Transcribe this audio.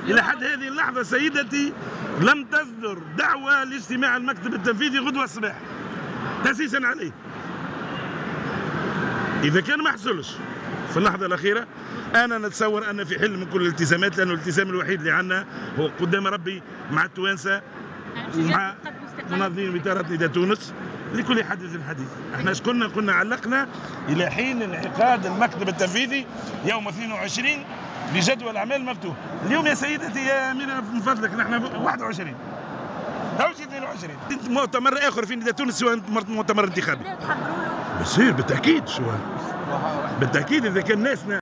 إلى حد هذه اللحظة سيدتي لم تصدر دعوة لاجتماع المكتب التنفيذي غدوة الصباح تأسيسا عليه. إذا كان ما حصلش في اللحظة الأخيرة أنا نتصور أن في حل من كل الالتزامات، لأنه الالتزام الوحيد اللي عندنا هو قدام ربي مع التوانسة ومع منظمين إدارة نداء تونس لكل حديث حديث. احنا شكلنا قلنا علقنا إلى حين انعقاد المكتب التنفيذي يوم 22 بجدول أعمال مفتوح. اليوم يا سيدتي يا أميرة من فضلك نحن 21 توجي 22 مؤتمر آخر في نداء تونس سواء مؤتمر انتخابي. بصير بالتأكيد بالتأكيد إذا كان ناسنا